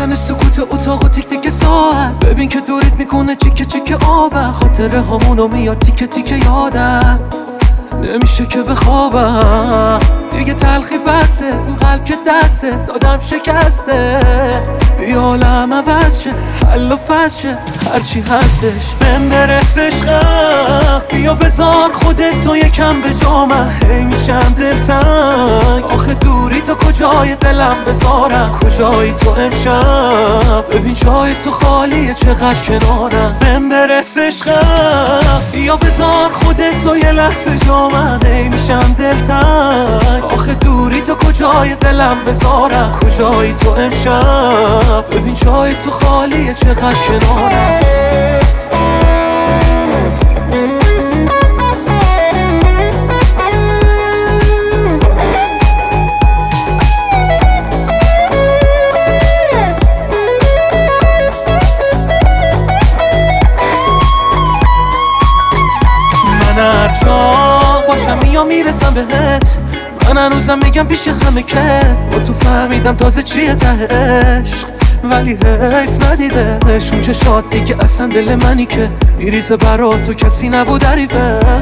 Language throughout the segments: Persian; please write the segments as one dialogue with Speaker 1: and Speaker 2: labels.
Speaker 1: میشکنه سکوت اتاق و تیک تیک ساعت. ببین که دورت میکنه چیکه چیکه آبم. خاطره هامونو میاد تیکه تیکه یادم، نمیشه که بخوابم دیگه. تلخی بسه اون قلب که دسته دادم شکسته. بیا عالم عوض شه، حل و فصل شه، هرچی هستش بهم برس عشقم. بیا بذار خودتو یکم به جا، من هی میشم دلتنگ. آخه دوری تو کجای دلم بذارم، کجایی تو امشب؟ ببین جای تو خالیه چقدر کنارم. بهم برس عشقم. بیا بذار خودتو یه لحظه جا، من هی میشم دلتنگ. آخه دوری تو کجای دلم بذارم، کجایی تو امشب؟ ببین جای تو خالیه چقدر کنارم. من هر جا باشم یا میرسم بهت، من هنوزم میگم پیش همه که با تو فهمیدم تازه چیه ته عشق. ولی حیف ندیدش اون چشات دیگه اصلا دل منی که میریزه برا تو کسی نبود حریفش.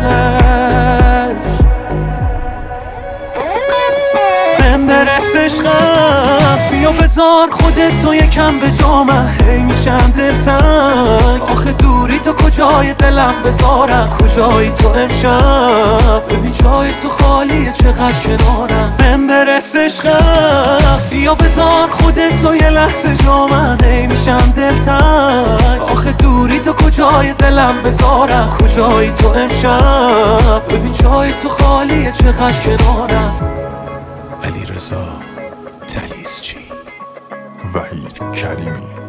Speaker 1: بهم برس عشقم. بیا بذار خودتو یکم به جا، من هی میشم دلتنگ. آخه دوری تو کجای دلم بذارم، کجایی تو امشب؟ ببین جای تو خالیه چقدر کنارم. بهم برس عشقم. بیا بذار خودتو یه لحظه جا، من هی میشم دلتنگ. آخه دوری تو کجای دلم بذارم، کجایی تو امشب؟ ببین جای تو خالیه چقدر کنارم.
Speaker 2: علیرضا طلیسچی،
Speaker 3: وحید کریمی.